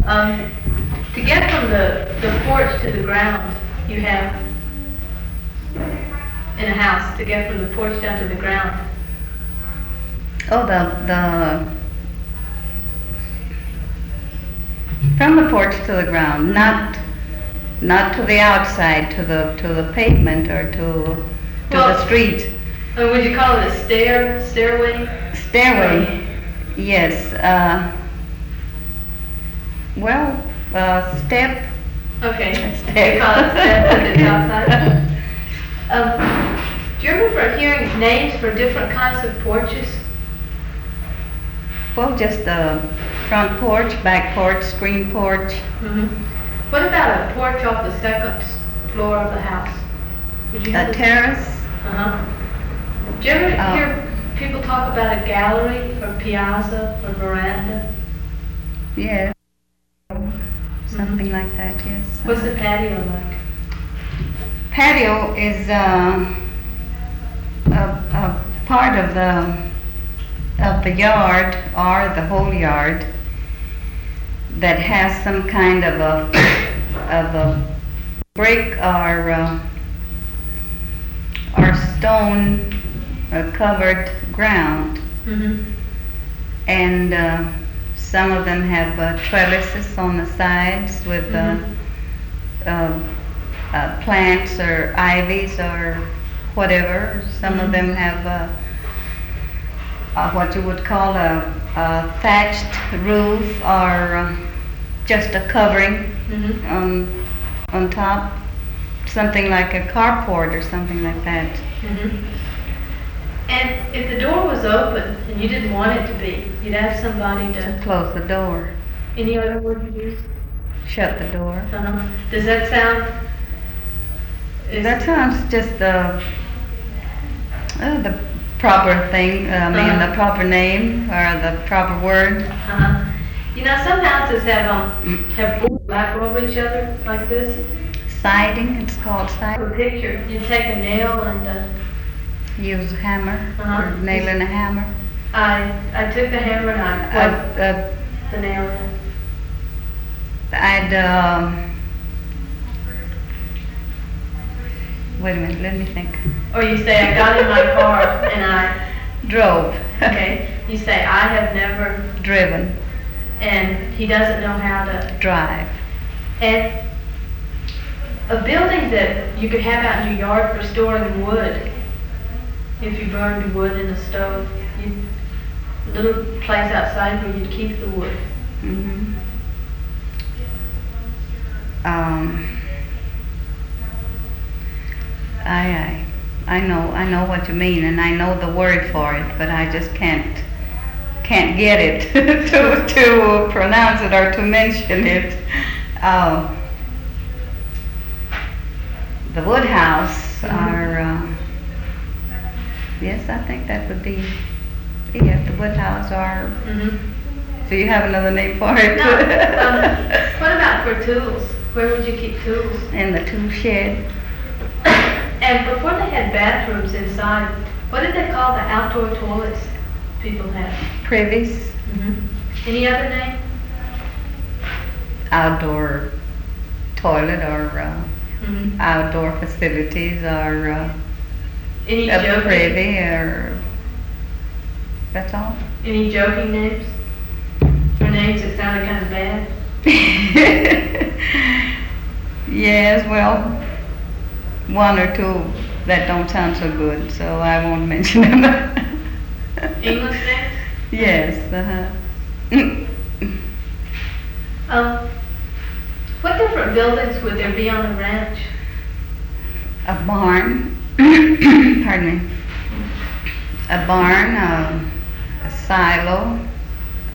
Um, to get from the porch to the ground, you have, in a house, to get from the porch down to the ground. Oh, from the porch to the ground, not to the outside, to the pavement or to the street. Would you call it a stairway? Stairway, yes. Step. Okay. Step. You call it step to the outside. Do you remember hearing names for different kinds of porches? Well, just the front porch, back porch, screen porch. Mm-hmm. What about a porch off the second floor of the house? Would you A terrace. Uh-huh. Do you ever hear people talk about a gallery or piazza or veranda? Yeah. Something like that, yes. What's the patio like? Patio is a part of the yard or the whole yard that has some kind of a brick or stone covered ground. Mm-hmm. And some of them have trellises on the sides with plants or ivies or whatever. Some of them have what you would call a thatched roof or just a covering on top, something like a carport or something like that. Mm-hmm. And if the door was open and you didn't want it to be, you'd ask somebody to Close the door, Any other word you use? shut the door. Uh-huh. Does that sound? That sounds just the proper thing, the proper name or the proper word. Uh-huh. You know, some houses have boards back over each other like this. Siding, it's called siding. A picture. You take a nail and Use a hammer or nail in a hammer. I took the hammer and I put the nail in. Wait a minute, let me think. Or you say, I got in my car and I Drove. Okay. You say, I have never Driven. And he doesn't know how to Drive. And a building that you could have out in your yard for storing wood, if you burned wood in the stove, a little place outside where you'd keep the wood. Mm-hmm. I know what you mean, and I know the word for it, but I just can't get it to pronounce it or to mention it. The woodhouse, or yes, I think that would be the woodhouse, or. Mm-hmm. Do you have another name for it? No. What about for tools? Where would you keep tools? In the tool shed. And before they had bathrooms inside, what did they call the outdoor toilets people had? Privies. Mm-hmm. Any other name? Outdoor toilet or outdoor facilities or Any a joking? privy or that's all. Any joking names? Or names that sounded kind of bad? Yes, well, one or two that don't sound so good, so I won't mention them. English names? Yes, What different buildings would there be on the ranch? A barn, pardon me, a barn, a silo,